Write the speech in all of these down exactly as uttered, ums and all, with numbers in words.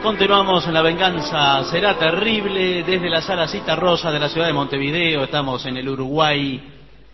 Continuamos en La Venganza Será Terrible desde la Sala Cita Rosa de la ciudad de Montevideo. Estamos en el Uruguay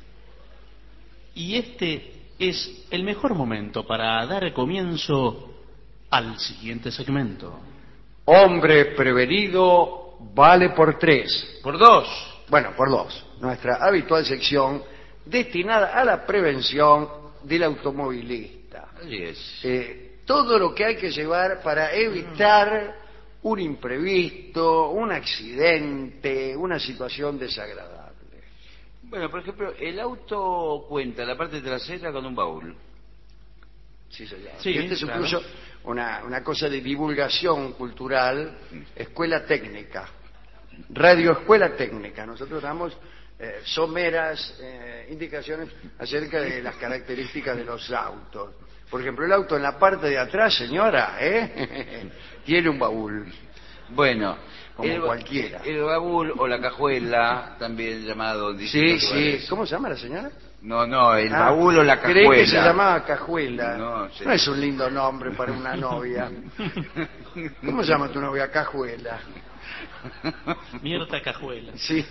y este es el mejor momento para dar comienzo al siguiente segmento. Hombre prevenido vale por tres. Por dos. Bueno, por dos. Nuestra habitual sección destinada a la prevención del automovilista. Así es. Eh, todo lo que hay que llevar para evitar un imprevisto, un accidente, una situación desagradable. Bueno, por ejemplo, el auto cuenta la parte trasera con un baúl. Sí, señor. Sí, Y este es claro. incluso una, una cosa de divulgación cultural, escuela técnica, radioescuela técnica. Nosotros damos eh, someras eh, indicaciones acerca de las características de los autos. Por ejemplo, el auto en la parte de atrás, señora, ¿eh? tiene un baúl. Bueno, Como el, cualquiera. El baúl o la cajuela, también llamado en Sí, distintos sí. lugares. ¿Cómo se llama la señora? No, no, el Ah, baúl o la cajuela. Creí que se llamaba cajuela. No, No, señor. es un lindo nombre para una novia. ¿Cómo se llama tu novia? Cajuela. Mierda Cajuela. Sí.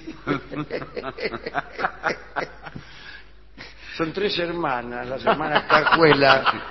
Son tres hermanas, las hermanas Cajuela.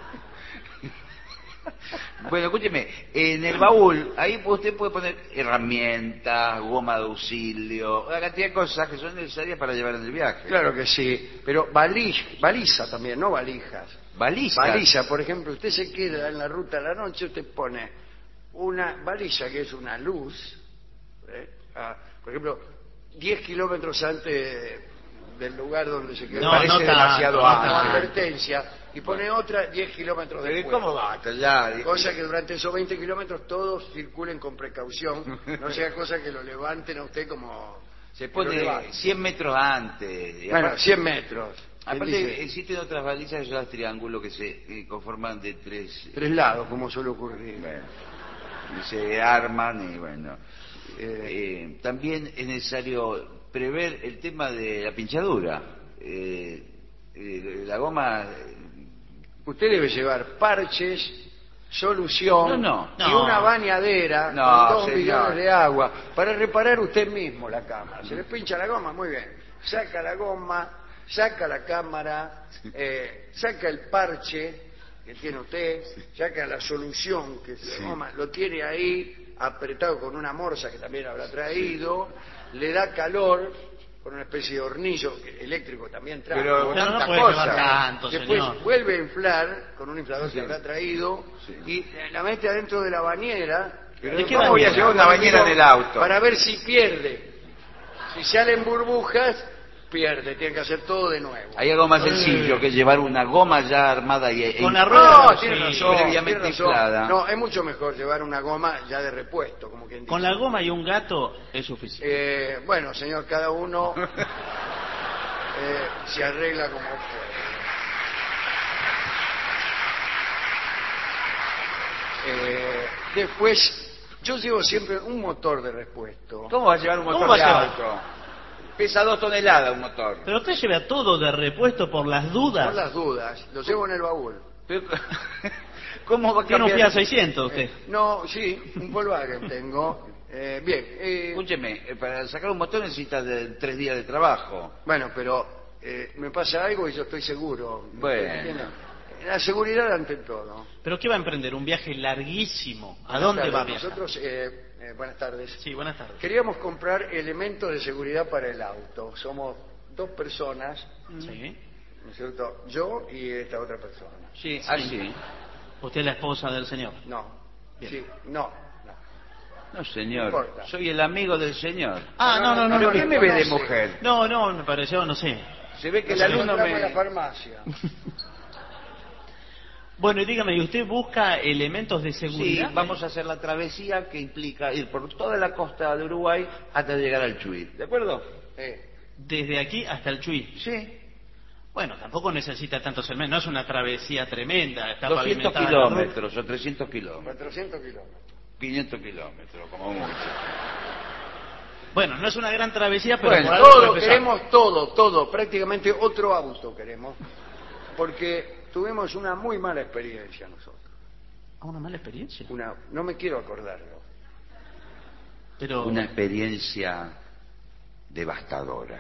Bueno, escúcheme, en el baúl, ahí usted puede poner herramientas, goma de auxilio, una cantidad de cosas que son necesarias para llevar en el viaje. Claro que sí, pero baliza, baliza también, no valijas. Balizas. Baliza, por ejemplo, usted se queda en la ruta a la noche, usted pone una baliza que es una luz, ¿eh? Ah, por ejemplo, diez kilómetros antes del lugar donde se quedó. No, parece no tanto, demasiado no antes. Como tanto. advertencia, y pone otra diez kilómetros Pero después. ¿cómo va hasta allá? Cosa que durante esos veinte kilómetros todos circulen con precaución, no sea cosa que lo levanten a usted como... Se que lo pone levanten. cien metros antes. Y Bueno, aparte- cien metros. ¿Quién Aparte dice? existen otras balizas que son las triángulos que se eh, conforman de tres... Tres lados, como suele ocurrir. Bueno, y se arman y bueno. Eh, Eh, también es necesario prever el tema de la pinchadura. Eh, eh, la goma... eh, usted debe llevar parches, solución No, no, y no. una bañadera No, con dos señor. bidones de agua para reparar usted mismo la cámara. Se le pincha la goma, muy bien. Saca la goma, saca la cámara, eh, saca el parche que tiene usted, saca la solución que es la goma, lo tiene ahí apretado con una morsa que también habrá traído, le da calor con una especie de hornillo eléctrico también trae. Pero Pero no tantas puede cosas. llevar tanto, Después señor. vuelve a inflar con un inflador Sí. que habrá traído Sí. y la mete adentro de la bañera. Pero ¿de qué ¿cómo voy a bañera? llevar una bañera en el auto? Para ver si pierde. Si salen burbujas, pierde. Tiene que hacer todo de nuevo. Hay algo más sencillo que llevar una goma ya armada y e- Con la e- rueda. No, Sí, tiene razón, previamente tiene razón. inflada. No, es mucho mejor llevar una goma ya de repuesto, como quien dice. Con la goma y un gato es suficiente. Eh, bueno, señor, cada uno eh, se arregla como puede. Eh, después, yo llevo siempre un motor de repuesto. ¿Cómo va a llevar un ¿Cómo motor va a de llevar? auto? Pesa dos toneladas un motor. Pero usted lleva todo de repuesto por las dudas. Por las dudas, lo llevo en el baúl. Pero- ¿Cómo va a Tiene un cambiar? Fiat seiscientos usted. Eh, no, sí, un Volkswagen tengo. Eh, bien, eh, Escúcheme, eh, para sacar un motor necesita de tres días de trabajo. bueno, pero eh, me pasa algo y yo estoy seguro. Bueno. ¿Entiende? La seguridad ante todo. ¿Pero qué va a emprender? ¿Un viaje larguísimo? ¿A Buenas dónde tardes. va a viajar? Nosotros, eh, eh, buenas tardes. Sí, buenas tardes. Queríamos comprar elementos de seguridad para el auto. Somos dos personas, Sí. ¿no es cierto? Yo y esta otra persona. Sí, así. Usted es la esposa del señor. No, Bien. sí, no, no. No, señor. No importa. Soy el amigo del señor. Ah, no, no, no. ¿Pero no, qué no, me ve de conoce. mujer? no, no, me pareció, no sé. Se ve que el Nos alumno encontramos en la me... farmacia. Bueno, y dígame, ¿y usted busca elementos de Sí, seguridad? vamos a hacer la travesía que implica ir por toda la costa de Uruguay hasta llegar al Chuy. ¿De acuerdo? Eh, Desde aquí hasta el Chuy. Sí. Bueno, tampoco necesita tantos elementos, no es una travesía tremenda. Está doscientos pavimentada la ruta. kilómetros o trescientos kilómetros. cuatrocientos kilómetros. quinientos kilómetros, como mucho. Bueno, no es una gran travesía, pero Bueno, por algo Todo, empezamos. queremos todo, todo, prácticamente otro auto queremos, porque tuvimos una muy mala experiencia nosotros. ¿A una mala experiencia? Una, no me quiero acordarlo. Pero... Una experiencia devastadora.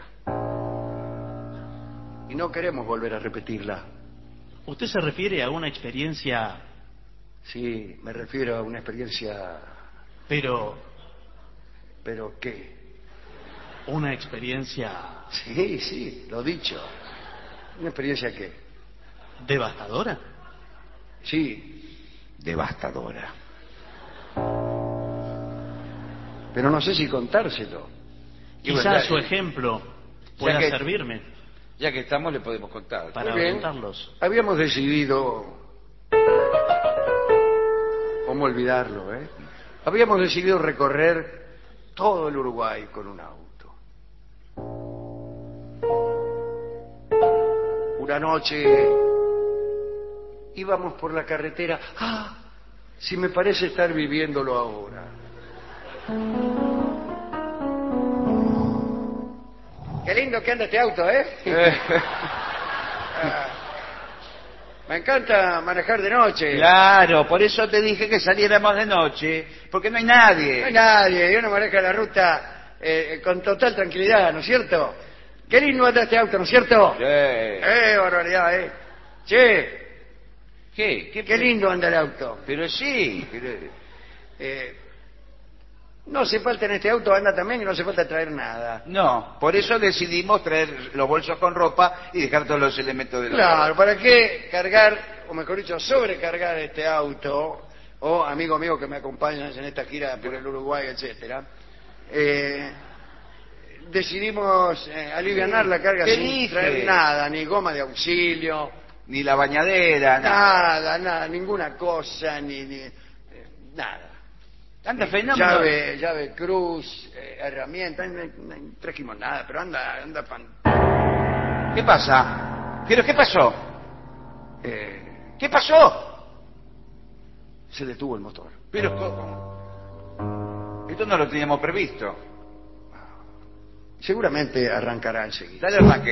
Y no queremos volver a repetirla. ¿Usted se refiere a una experiencia... Sí, me refiero a una experiencia... Pero... ¿Pero qué? Una experiencia... Sí, sí, lo dicho. ¿Una experiencia qué? ¿Devastadora? Sí, Devastadora. pero no sé si contárselo. Y bueno, Quizás ya- su ejemplo pueda que- servirme Ya que estamos, le podemos contar. para Muy bien. orientarlos. Habíamos decidido... ¿Cómo olvidarlo, eh? Habíamos decidido recorrer todo el Uruguay con un auto. Una noche íbamos por la carretera. ¡Ah! Si me parece estar viviéndolo ahora. Qué lindo que anda este auto, ¿eh? Ah, me encanta manejar de noche. Claro, por eso te dije que saliéramos de noche, porque no hay nadie. No hay nadie, y uno maneja la ruta eh, con total tranquilidad, ¿no es cierto? Qué lindo anda este auto, ¿no es cierto? Sí. Eh, barbaridad, ¿eh? Che, ¿Qué? ¿Qué? qué lindo anda el auto. Pero sí. pero- Eh, no hace falta en este auto, anda también y no hace falta traer nada. No, por eso decidimos traer los bolsos con ropa y dejar todos los elementos de la Claro, ¿para qué cargar, o mejor dicho, sobrecargar este auto, o amigo mío que me acompañan en esta gira por el Uruguay, etcétera? Eh, decidimos eh, alivianar la carga ¿Qué sin dije? traer nada, ni goma de auxilio, Ni la bañadera, nada. nada, nada, ninguna cosa, ni, ni eh, nada. Anda fenómeno. Llave, llave cruz, eh, herramientas, no, no trajimos nada, pero anda, anda fan- ¿Qué pasa? ¿Pero qué pasó? eh, ¿Qué pasó? se detuvo el motor. Pero ¿cómo? Esto no lo teníamos previsto. Seguramente arrancará enseguida. Dale arranque.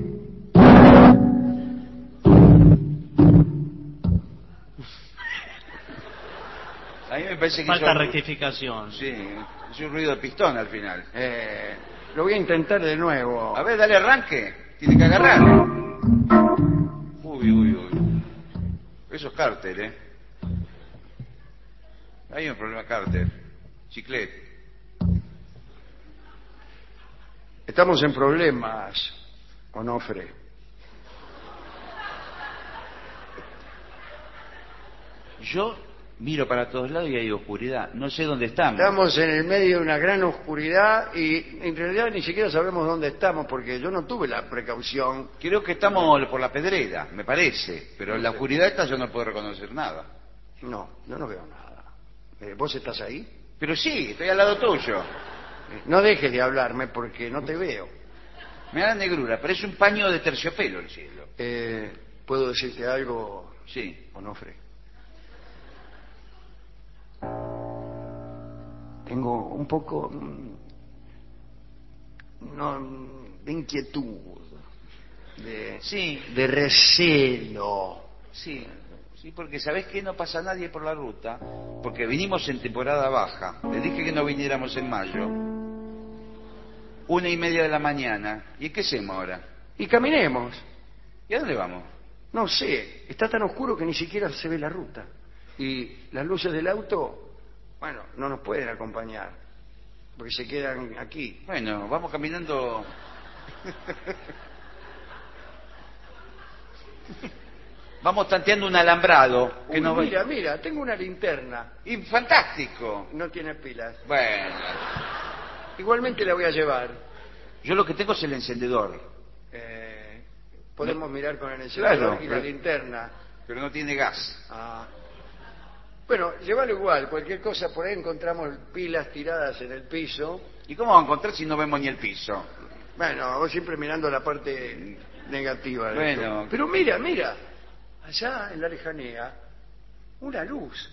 A mí me parece que Falta hizo- rectificación. Sí, es un ruido de pistón al final. Eh, lo voy a intentar de nuevo. A ver, dale arranque. Tiene que agarrar. Uy, uy, uy. Eso es cárter, ¿eh? Hay un problema cárter. Chiclet. Estamos en problemas, Onofre. Yo miro para todos lados y hay oscuridad. No sé dónde estamos. Estamos en el medio de una gran oscuridad y en realidad ni siquiera sabemos dónde estamos porque yo no tuve la precaución. Creo que estamos por la pedrera, me parece. Pero en la oscuridad esta yo no puedo reconocer nada. No, yo no veo nada. Eh, ¿Vos estás ahí? Pero sí, estoy al lado tuyo. Eh, no dejes de hablarme porque no te veo. Me da la negrura, parece un paño de terciopelo el cielo. Eh, ¿Puedo decirte algo, Sí. Onofre? Tengo un poco mm, no, mm, de inquietud, de, Sí. de recelo. Sí, sí, porque ¿sabés qué? No pasa nadie por la ruta, porque vinimos en temporada baja. Le dije que no viniéramos en mayo. Una y media de la mañana. ¿Y qué hacemos ahora? Y caminemos. ¿Y a dónde vamos? No sé, está tan oscuro que ni siquiera se ve la ruta. Y las luces del auto, bueno, no nos pueden acompañar, porque se quedan aquí. Bueno, vamos caminando. Vamos tanteando un alambrado. Que Uy, no... mira, mira, tengo una linterna. Y fantástico. No tiene pilas. Bueno, Igualmente la voy a llevar. yo lo que tengo es el encendedor, Eh, podemos mirar con el encendedor Claro, y la pero- linterna. pero no tiene gas. Ah. Bueno, llévalo igual. Cualquier cosa, por ahí encontramos pilas tiradas en el piso. ¿Y cómo vamos a encontrar si no vemos ni el piso? Bueno, vos siempre mirando la parte negativa de Bueno. esto. Pero mira, mira. Allá en la lejanía, una luz.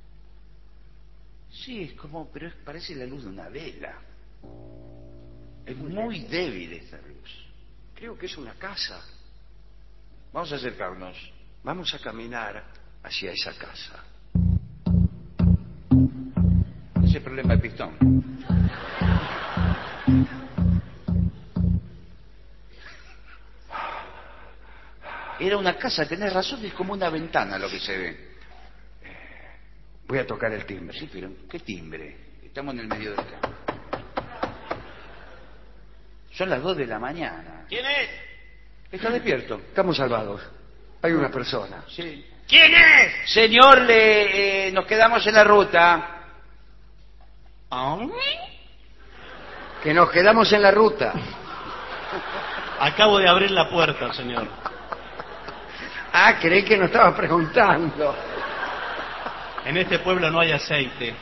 Sí, es como, pero es- parece la luz de una vela. Es muy débil esta luz. Creo que es una casa. Vamos a acercarnos. Vamos a caminar hacia esa casa. ese problema de pistón. Era una casa, tenés razón, es como una ventana lo que se ve. Voy a tocar el timbre. Sí, pero ¿qué timbre? Estamos en el medio del campo. Son las dos de la mañana. ¿Quién es? ¿Está despierto? Estamos salvados. Hay una persona. Sí. ¿Quién es? Señor, le, eh, nos quedamos en la ruta. Que nos quedamos en la ruta. Acabo de abrir la puerta, señor. Ah, creí que nos estaba preguntando. En este pueblo no hay aceite.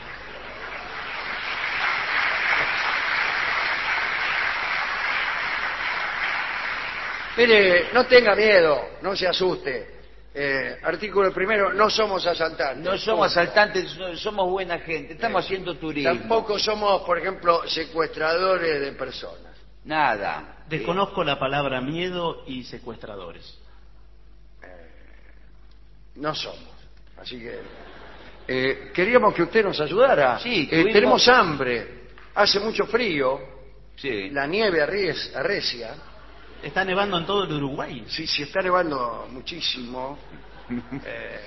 Mire, no tenga miedo, no se asuste. Eh, artículo primero, no somos asaltantes. No somos asaltantes, no- somos buena gente. Estamos haciendo turismo. Tampoco somos, por ejemplo, secuestradores de personas. Nada. Desconozco la palabra miedo y secuestradores. No somos. Así que eh, queríamos que usted nos ayudara. Sí, Eh, tuvimos- tenemos hambre, hace mucho frío, Sí. la nieve arries- arrecia. Está nevando en todo el Uruguay. Sí, sí, está nevando muchísimo. Eh,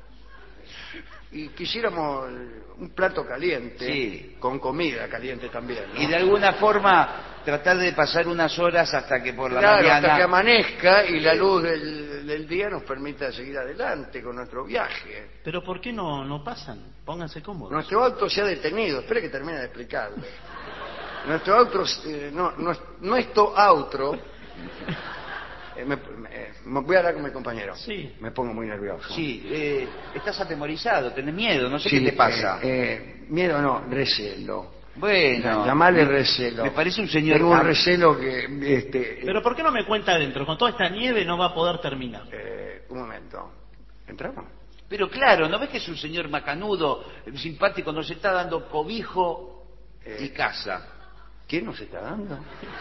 y quisiéramos un plato caliente, Sí. con comida caliente también, ¿no? Y de alguna forma tratar de pasar unas horas hasta que por la Claro, mañana... hasta que amanezca y la luz del, del día nos permita seguir adelante con nuestro viaje. Pero ¿por qué no, no pasan? Pónganse cómodos. Nuestro auto se ha detenido, espere que termine de explicarle. Nuestro auto, eh, no, no- nuestro auto, eh, me, me- me- voy a hablar con mi compañero. Sí. Me pongo muy nervioso. Sí, eh, estás atemorizado, tenés miedo, no sé Sí, qué te pasa. eh, eh, miedo no, recelo. bueno, Llamarle me- recelo. Me parece un señor... Tengo un am- recelo que, este, Pero ¿por qué no me cuenta adentro? Con toda esta nieve no va a poder terminar. eh, un momento. ¿Entramos? Pero claro, ¿no ves que es un señor macanudo, eh, simpático, nos está dando cobijo Eh. y casa? ¿Quién nos está dando?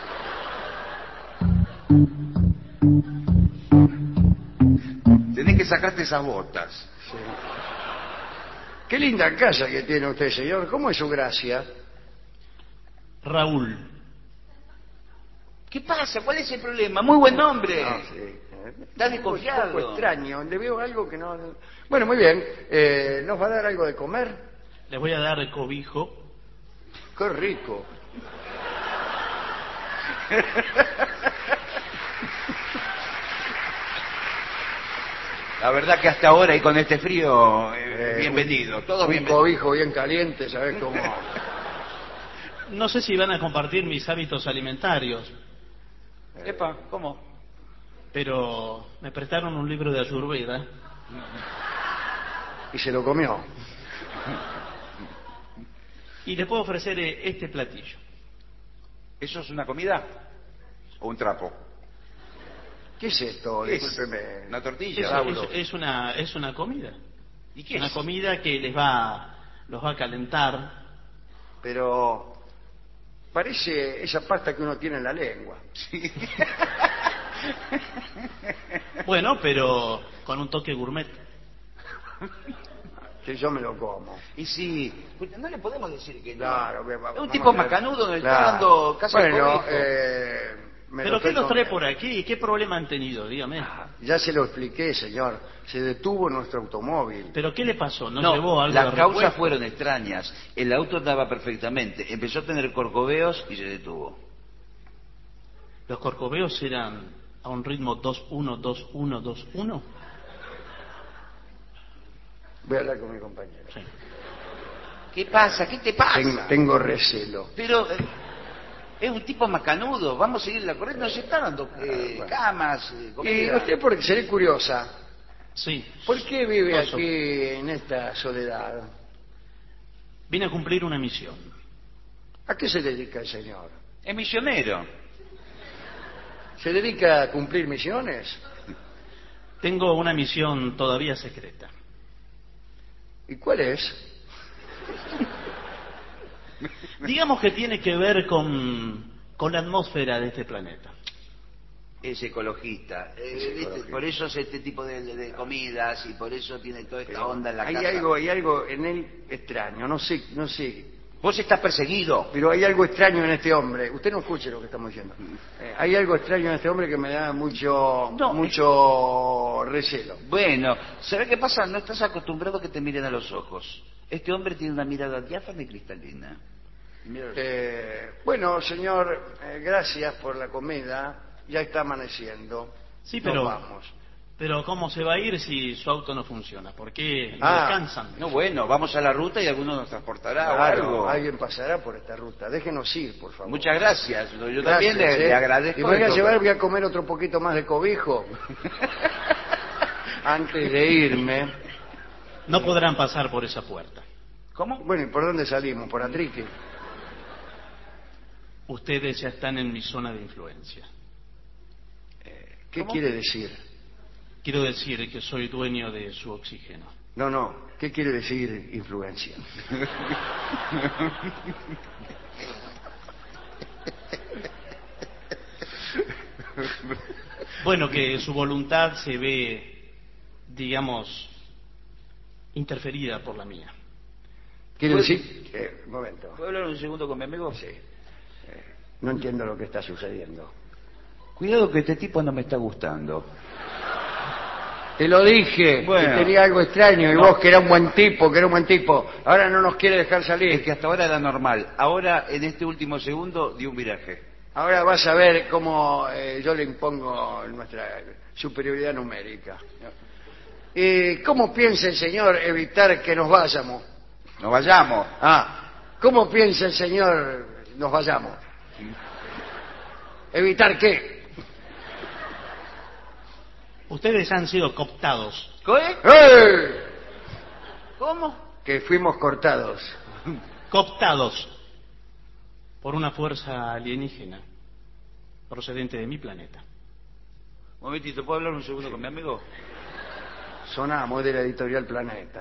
Tenés que sacarte esas botas. Sí. Qué linda casa que tiene usted, señor. ¿Cómo es su gracia? Raúl. ¿Qué pasa? ¿Cuál es el problema? Muy buen nombre. Ah, sí. Está Un desconfiado. poco extraño. Le veo algo que no... Bueno, muy bien. Eh, ¿Nos va a dar algo de comer? Les voy a dar el cobijo. Qué rico. La verdad que hasta ahora y con este frío, eh, Eh, bienvenido. Todo un bienvenido. cobijo bien caliente, ¿sabes cómo? No sé si van a compartir mis hábitos alimentarios, Epa, ¿cómo? pero me prestaron un libro de Ayurveda. Y se lo comió. Y les puedo ofrecer eh, este platillo. ¿Eso es una comida? ¿O un trapo? ¿Qué es esto? ¿Qué es? Discúlpeme. ¿Una tortilla? Es, Lauro. es- es una, es una comida. ¿Y qué Una es? comida que les va, los va a calentar. Pero parece esa pasta que uno tiene en la lengua. Sí. Bueno, pero con un toque gourmet. Que yo me lo como. Y sí, pues no le podemos decir que no. Claro, que va- Es un vamos tipo a ver. macanudo, nos Claro. está dando casi el Bueno, cobijo. eh, me ¿Pero lo qué estoy los trae comiendo. por aquí? ¿Qué problema han tenido? Dígame. Ya se lo expliqué, señor. Se detuvo nuestro automóvil. ¿Pero qué le pasó? ¿No, No, llevó algo las de causas repuesto? fueron extrañas. El auto andaba perfectamente. Empezó a tener corcoveos y se detuvo. ¿Los corcoveos eran a un ritmo dos uno, dos uno, dos uno? Voy a hablar con mi compañero. Sí. ¿Qué pasa? ¿Qué te pasa? Tengo, tengo recelo. Pero eh, es un tipo macanudo. Vamos a seguir la corriente. Nos está dando eh, bueno. camas, eh, Y comida. usted, porque seré curiosa, Sí. ¿por qué vive Oso. aquí en esta soledad? Vine a cumplir una misión. ¿A qué se dedica el señor? Es misionero. ¿Se dedica a cumplir misiones? Tengo una misión todavía secreta. ¿Y cuál es? Digamos que tiene que ver con, con la atmósfera de este planeta. Es ecologista. Eh, Es ¿viste? ecologista. Por eso hace este tipo de, de comidas y por eso tiene toda esta Pero onda en la hay casa. algo, hay algo en él extraño. No sé, no sé Vos estás perseguido. Pero hay algo extraño en este hombre. Usted no escuche lo que estamos diciendo. Eh, hay algo extraño en este hombre que me da mucho, No, mucho recelo. Bueno, ¿sabes qué pasa? No estás acostumbrado a que te miren a los ojos. Este hombre tiene una mirada diáfana y cristalina. Eh, bueno, señor, eh, gracias por la comida. Ya está amaneciendo. Sí, Nos pero... vamos. Pero ¿cómo se va a ir si su auto no funciona? ¿Por qué no Ah, descansan? No, bueno, vamos a la ruta y alguno nos transportará Claro, o algo. alguien pasará por esta ruta. Déjenos ir, por favor. Muchas gracias. Yo Gracias, también le, ¿eh? le agradezco. Y me voy a esto. llevar, voy a comer otro poquito más de cobijo. Antes de irme. No podrán pasar por esa puerta. ¿Cómo? Bueno, ¿y por dónde salimos? ¿Por Atrique? Ustedes ya están en mi zona de influencia. ¿Qué ¿Cómo? quiere decir? Quiero decir que soy dueño de su oxígeno. No, no. ¿Qué quiere decir influencia? Bueno, que su voluntad se ve, digamos, interferida por la mía. ¿Quiere Pues- decir? Eh, un momento. ¿Puedo hablar un segundo con mi amigo? Sí. Eh, no entiendo lo que está sucediendo. Cuidado que este tipo no me está gustando. Te lo dije, Bueno. que tenía algo extraño, y No. vos que era un buen tipo, que era un buen tipo. Ahora no nos quiere dejar salir. Es que hasta ahora era normal. Ahora, en este último segundo, dio un viraje. Ahora vas a ver cómo eh, yo le impongo nuestra superioridad numérica. Eh, ¿Cómo piensa el señor evitar que nos vayamos? Nos vayamos. Ah, ¿cómo piensa el señor nos vayamos? ¿Evitar qué? Ustedes han sido cooptados. ¿Qué? ¡Eh! ¿Cómo? Que fuimos cortados. Cooptados por una fuerza alienígena procedente de mi planeta. Un momentito, ¿puedo hablar un segundo con mi amigo? Sonamos de la editorial Planeta.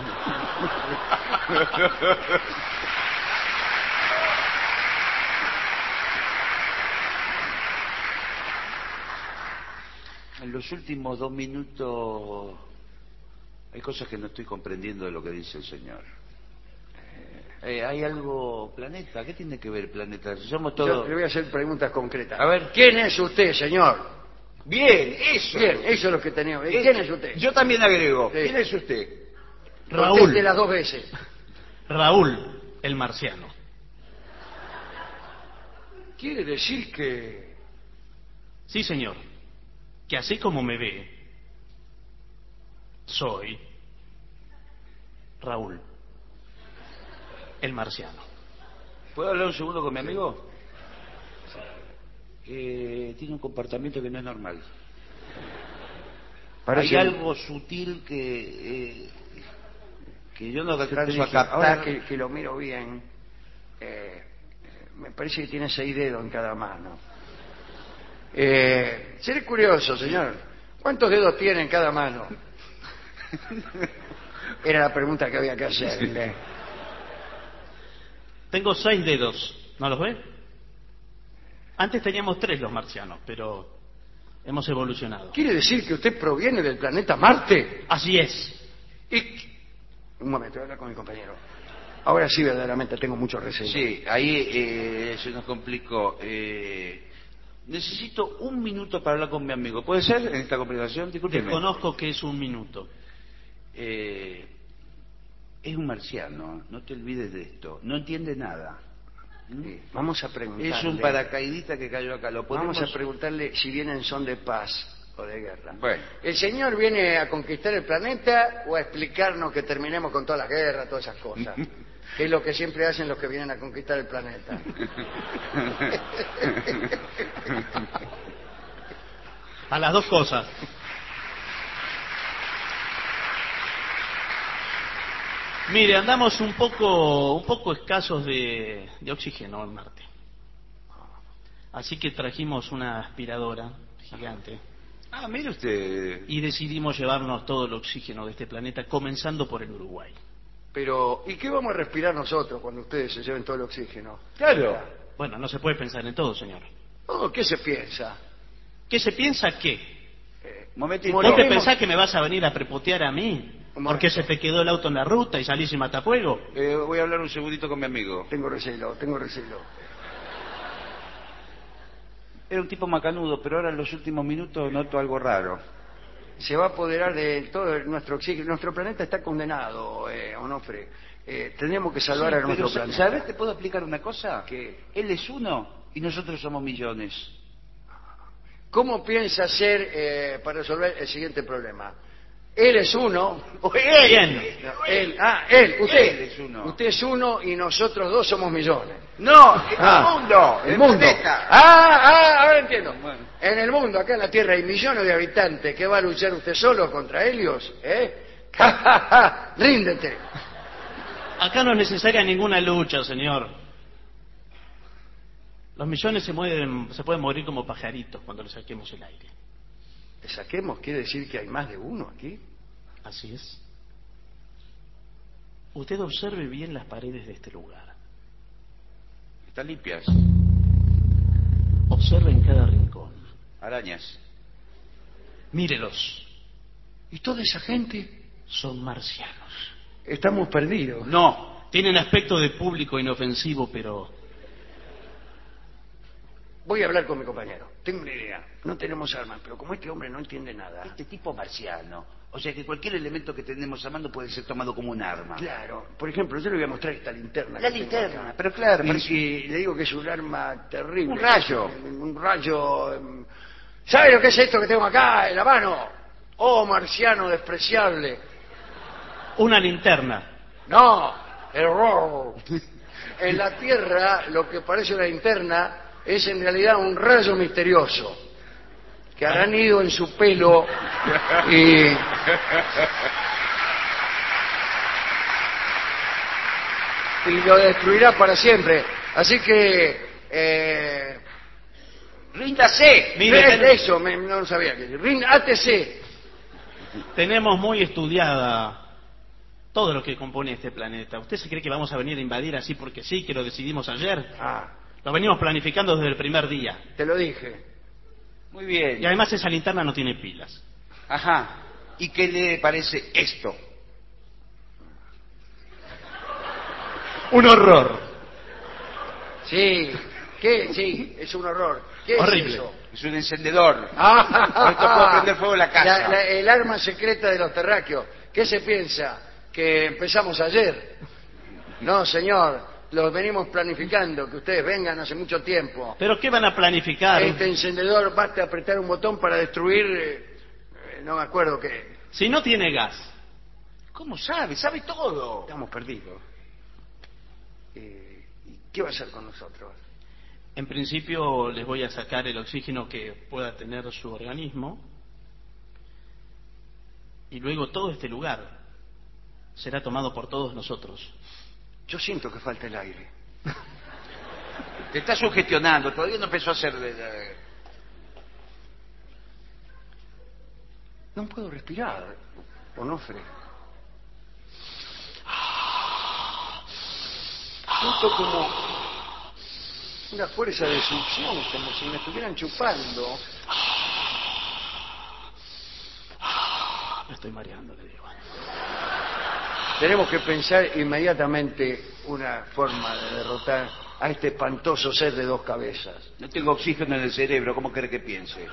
En los últimos dos minutos hay cosas que no estoy comprendiendo de lo que dice el señor. Eh, ¿Hay algo, planeta? ¿Qué tiene que ver planeta? Si somos Yo todos... le voy a hacer preguntas concretas. A ver. ¿Quién es usted, señor? Bien, eso. Bien, eso es lo que tenía. Eh, ¿Quién es usted? Yo también agrego. Sí. ¿Quién es usted? Raúl. Conteste las dos veces. Raúl, el marciano. Quiere decir que... Sí, señor. Que así como me ve, soy Raúl, el marciano. ¿Puedo hablar un segundo con mi amigo? Eh, tiene un comportamiento que no es normal. Parece- Hay algo sutil que... eh, que yo no alcanzo a Patricio, captar. ahora que, que lo miro bien, eh, me parece que tiene seis dedos en cada mano. Eh, seré curioso, señor. ¿Cuántos dedos tiene en cada mano? Era la pregunta que había que hacerle. Tengo seis dedos, ¿no los ve? Antes teníamos tres los marcianos, pero hemos evolucionado. ¿Quiere decir que usted proviene del planeta Marte? Así es. Y... Un momento, voy a hablar con mi compañero. Ahora sí, verdaderamente tengo mucho recelo. Sí, ahí eh, se nos complicó. Eh, necesito un minuto para hablar con mi amigo. ¿Puede ser en esta conversación? Discúlpeme. Desconozco que es un minuto. Eh, es un marciano, no te olvides de esto. No entiende nada. ¿Mm? Sí, vamos a preguntarle. Es un paracaidista que cayó acá. ¿Lo podemos... Vamos a preguntarle si viene en son de paz o de guerra. Bueno. ¿El señor viene a conquistar el planeta o a explicarnos que terminemos con todas las guerras, todas esas cosas? Que es lo que siempre hacen los que vienen a conquistar el planeta. A las dos cosas. Mire, andamos un poco, un poco escasos de, de oxígeno en Marte. Así que trajimos una aspiradora gigante Ah, mire usted. y decidimos llevarnos todo el oxígeno de este planeta, comenzando por el Uruguay. Pero, ¿y qué vamos a respirar nosotros cuando ustedes se lleven todo el oxígeno? Claro. Bueno, no se puede pensar en todo, señor. Oh, ¿qué se piensa? ¿Qué se piensa qué? Eh, Momentito. ¿Vos te Moriremos- pensás que me vas a venir a prepotear a mí? ¿Por qué se te quedó el auto en la ruta y salís sin matafuego? Eh, voy a hablar un segundito con mi amigo. Tengo recelo, tengo recelo. Era un tipo macanudo, pero ahora en los últimos minutos noto algo raro. Se va a apoderar de todo nuestro oxígeno. Nuestro planeta está condenado, eh, Onofre. Eh, tenemos que salvar Sí, a nuestro pero, planeta. ¿sabes? ¿Te puedo explicar una cosa? ¿Qué? Él es uno y nosotros somos millones. ¿Cómo piensa hacer eh, para resolver el siguiente problema? Él es uno. O él. ¿Quién? No, él, ah, él, usted. Él es uno. Usted es uno y nosotros dos somos millones. No, Ah, el mundo, el mundo. planeta. Ah, ah, ahora entiendo. Bueno. En el mundo, acá en la Tierra, hay millones de habitantes. ¿Qué va a luchar usted solo contra Helios? ¿Eh? ¡Ja, ja, ja! ¡Ríndete! Acá no es necesaria ninguna lucha, señor. Los millones se mueven, se pueden morir como pajaritos cuando les saquemos el aire. ¿Le saquemos? ¿Quiere decir que hay más de uno aquí? Así es. Usted observe bien las paredes de este lugar. Están limpias. Observe en cada rincón. Arañas. Mírelos. ¿Y toda esa gente? Son marcianos. Estamos perdidos. No. Tienen aspecto de público inofensivo, pero Voy a hablar con mi compañero. Tengo una idea. No tenemos armas, pero como este hombre no entiende nada... Este tipo marciano. O sea que cualquier elemento que tenemos a mano puede ser tomado como un arma. Claro. Por ejemplo, yo le voy a mostrar esta linterna. La que tengo linterna, acá. pero claro, Y, parece- y le digo que es un arma terrible. Un rayo. Un rayo... em, ¿Sabe lo que es esto que tengo acá en la mano? Oh, marciano despreciable. una linterna. No, error. En la Tierra lo que parece una linterna es en realidad un rayo misterioso que hará nido en su pelo y... y lo destruirá para siempre. Así que... Eh... ¡Ríndase! Mire, es ten- eso, me- no lo sabía. que Rin, A T C. tenemos muy estudiada todo lo que compone este planeta. ¿Usted se cree que vamos a venir a invadir así porque sí, que lo decidimos ayer? Ah, Lo venimos planificando desde el primer día. te lo dije. Muy bien. Y además esa linterna no tiene pilas. Ajá. ¿Y qué le parece esto? Un horror. Sí, ¿qué? Sí, es un horror. ¿Qué Horrible. es eso? Es un encendedor. Ah, Con esto puedo prender fuego la casa. La- la- el arma secreta de los terráqueos. ¿Qué se piensa? ¿Que empezamos ayer? No, señor. Lo venimos planificando, que ustedes vengan hace mucho tiempo. ¿Pero qué van a planificar? Este encendedor basta apretar un botón para destruir... eh, eh, no me acuerdo qué. Si no tiene gas. ¿Cómo sabe? Sabe todo. Estamos perdidos. Eh, ¿y qué va a hacer con nosotros? En principio les voy a sacar el oxígeno que pueda tener su organismo. Y luego todo este lugar será tomado por todos nosotros. Yo siento que falta el aire. Te está sugestionando. Todavía no empezó a hacer... de- de- No puedo respirar, Onofre. Siento como una fuerza de succión, como si me estuvieran chupando. Me estoy mareando, le digo. Tenemos que pensar inmediatamente una forma de derrotar a este espantoso ser de dos cabezas. No tengo oxígeno en el cerebro. ¿Cómo quiere que piense?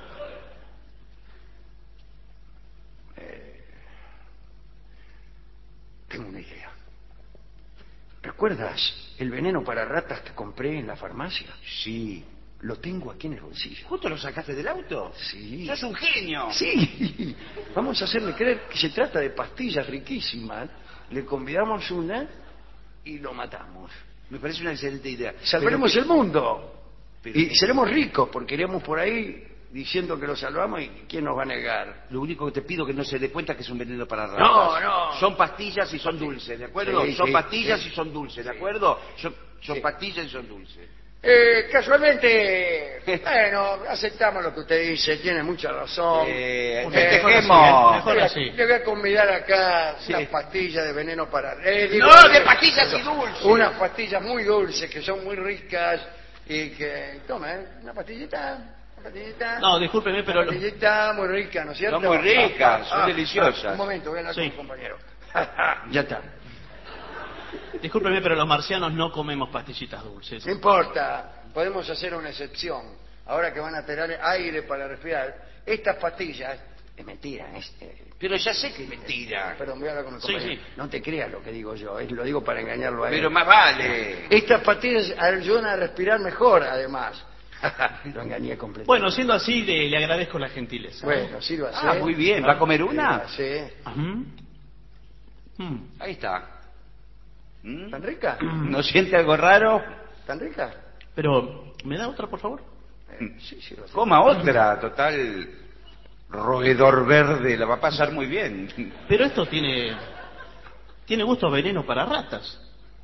Tengo una idea. ¿Recuerdas el veneno para ratas que compré en la farmacia? Sí. Lo tengo aquí en el bolsillo. ¿Justo lo sacaste del auto? Sí. ¡Sos un genio! Sí. Vamos a hacerle creer que se trata de pastillas riquísimas. Le convidamos una y lo matamos. Me parece una excelente idea. Salvaremos Pero- el mundo. pero- Y seremos ricos porque iremos por ahí diciendo que lo salvamos y ¿quién nos va a negar? Lo único que te pido es que no se dé cuenta que es un veneno para ratas. No, no. Son pastillas y son dulces, ¿de acuerdo? Sí, son sí, pastillas sí. y son dulces, ¿de Sí. acuerdo? Son, son Sí. pastillas y son dulces. Eh, casualmente, bueno, aceptamos lo que usted dice, tiene mucha razón. Eh, Eh, festejemos. mejor le voy a- así. Le voy a convidar acá Sí. unas pastillas de veneno para... eh, digo, No, de eh, pastillas y dulces. Unas pastillas muy dulces que son muy ricas y que... Toma, ¿eh? Una pastillita, una pastillita. No, discúlpeme, pero... La pastillita muy rica, ¿no es cierto? Son muy ricas, son Ah, deliciosas. ah, un momento, voy a hablar Sí. con mi compañero. Ya está. Discúlpeme, pero los marcianos no comemos pastillitas dulces. No importa, podemos hacer una excepción. Ahora que van a tener aire para respirar, estas pastillas... Es mentira, es... eh, Pero ya sé que es mentira. Perdón, voy a hablar con mi Sí, compañero. sí. No te creas lo que digo yo, es- lo digo para engañarlo a él. Pero más vale. Estas pastillas ayudan a respirar mejor, además. Lo engañé completamente. Bueno, siendo así, le, le agradezco la gentileza. Bueno, sí lo hace. Ah, muy bien. ¿Va a comer una? Sí. Ujú. Mm. Ahí está. ¿Mm? ¿Tan rica? ¿No siente algo raro? ¿Tan rica? Pero, ¿me da otra, por favor? Eh, sí, sí lo hace. Coma otra, total. Roedor verde, la va a pasar muy bien. Pero esto tiene... Tiene gusto a veneno para ratas.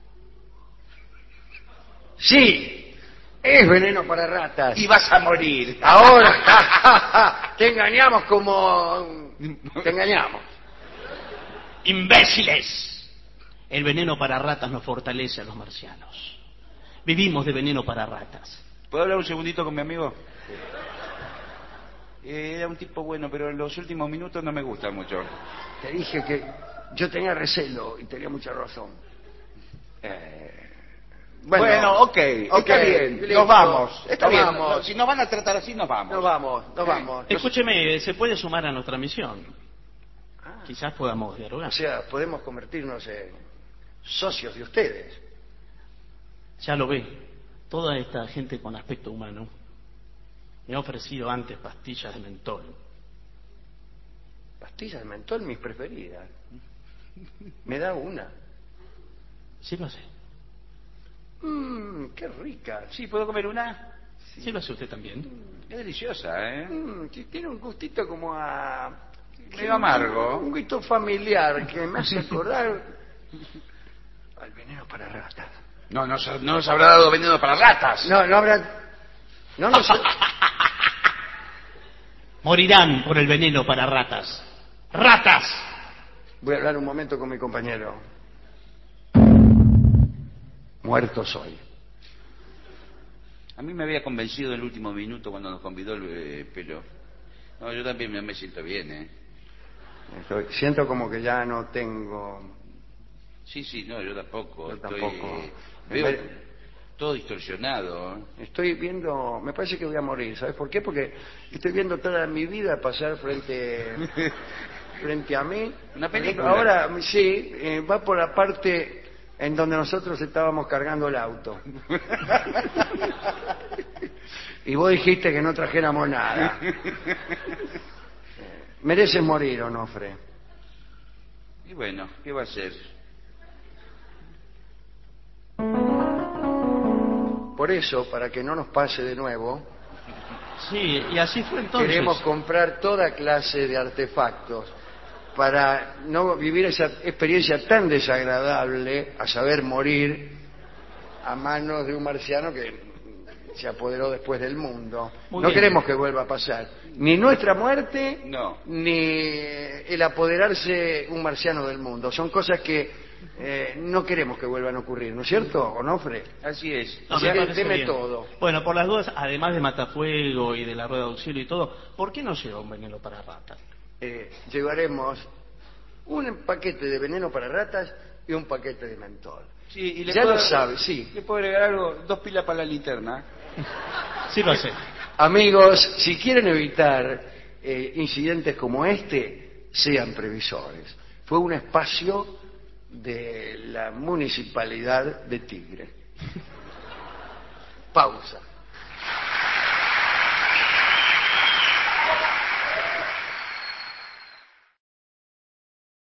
Sí, es veneno para ratas. Y vas a morir. Ahora, te engañamos como... Te engañamos. ¡Imbéciles! El veneno para ratas nos fortalece a los marcianos. Vivimos de veneno para ratas. ¿Puedo hablar un segundito con mi amigo? Eh, Era un tipo bueno, pero en los últimos minutos no me gusta mucho. Te dije que yo tenía recelo y tenía mucha razón. Eh, Bueno, ok, ok, está bien, listo. nos vamos. Está Nos bien, vamos. no, si nos van a tratar así, nos vamos. Nos vamos, nos vamos. Escúcheme, se puede sumar a nuestra misión. Ah, Quizás podamos o dialogar. sea, podemos convertirnos en socios de ustedes. Ya lo ve, toda esta gente con aspecto humano me ha ofrecido antes pastillas de mentol. Pastillas de mentol, mis preferidas. Me da una. Sí lo hace. Mmm, qué rica. ¿Sí, puedo comer una? Sí lo hace usted también. Es deliciosa, ¿eh? Mm, que tiene un gustito como a... Medio amargo. Un gusto familiar que me hace acordar al veneno para ratas. No, no, no nos habrá dado veneno para ratas. No, no habrá... No, no sé. Morirán por el veneno para ratas. ¡Ratas! Voy a hablar un momento con mi compañero. Muerto soy. A mí me había convencido el último minuto cuando nos convidó el eh, pero... No, yo también me, me siento bien, ¿eh? Estoy- siento como que ya no tengo... Sí, sí, no, yo tampoco. Yo Estoy, tampoco. eh, En veo vez- todo distorsionado. ¿eh? Estoy viendo... Me parece que voy a morir. ¿Sabes por qué? Porque estoy viendo toda mi vida pasar frente... frente a mí. Una película. Ahora, sí, eh, va por la parte en donde nosotros estábamos cargando el auto. Y vos dijiste que no trajéramos nada. Eh, Mereces morir, Onofre. Y bueno, ¿qué va a ser? Por eso, para que no nos pase de nuevo, Sí, y así fue entonces. queremos comprar toda clase de artefactos para no vivir esa experiencia tan desagradable, a saber, morir a manos de un marciano que se apoderó después del mundo. Muy No bien. queremos que vuelva a pasar. Ni nuestra muerte, No. ni el apoderarse un marciano del mundo. Son cosas que eh, no queremos que vuelvan a ocurrir, ¿no es cierto, Onofre? Así es. No, Así me que parece deme bien. todo. Bueno, por las dudas, además de matafuego y de la rueda de auxilio y todo, ¿por qué no lleva un veneno para ratas? Eh, llevaremos un paquete de veneno para ratas y un paquete de mentol. Sí, y le Ya puedo- lo sabe, sí. Le puedo agregar algo, dos pilas para la linterna. Sí lo hace. Amigos, si quieren evitar eh, incidentes como este, sean previsores. Fue un espacio de la municipalidad de Tigre. Pausa.